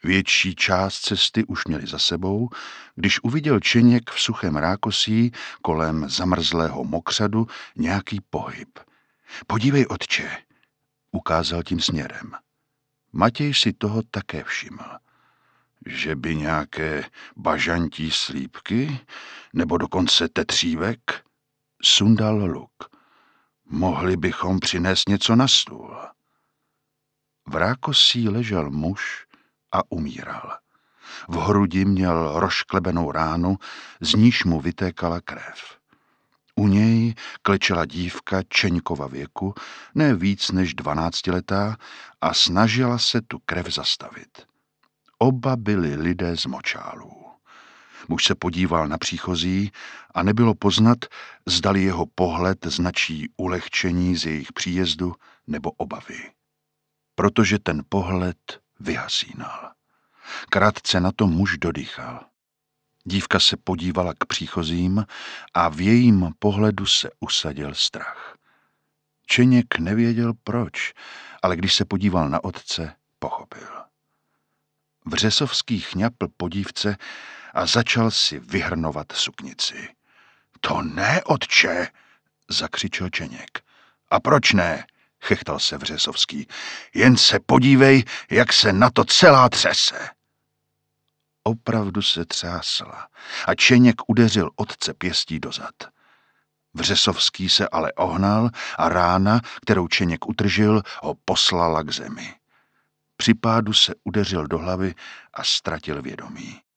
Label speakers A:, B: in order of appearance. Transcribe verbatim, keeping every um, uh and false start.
A: Větší část cesty už měli za sebou, když uviděl Čeněk v suchém rákosí kolem zamrzlého mokřadu nějaký pohyb. Podívej, otče, ukázal tím směrem. Matěj si toho také všiml. Že by nějaké bažantí slípky, nebo dokonce tetřívek, sundal luk. Mohli bychom přinést něco na stůl. V rákosí ležel muž a umíral. V hrudi měl rozklebenou ránu, z níž mu vytékala krev. U něj klečela dívka Čeňkova věku, ne víc než dvanáctiletá, a snažila se tu krev zastavit. Oba byli lidé z močálů. Muž se podíval na příchozí a nebylo poznat, zdali jeho pohled značí ulehčení z jejich příjezdu nebo obavy. Protože ten pohled vyhasínal. Krátce na to muž dodýchal. Dívka se podívala k příchozím a v jejím pohledu se usadil strach. Čeněk nevěděl proč, ale když se podíval na otce, pochopil. Vřesovský chňapl po dívce a začal si vyhrnovat suknici. To ne, otče, zakřičel Čeněk. A proč ne? Chechtal se Vřesovský. Jen se podívej, jak se na to celá třese. Opravdu se třásla a Čeněk udeřil otce pěstí dozad. Vřesovský se ale ohnal a rána, kterou Čeněk utržil, ho poslala k zemi. Při pádu se udeřil do hlavy a ztratil vědomí.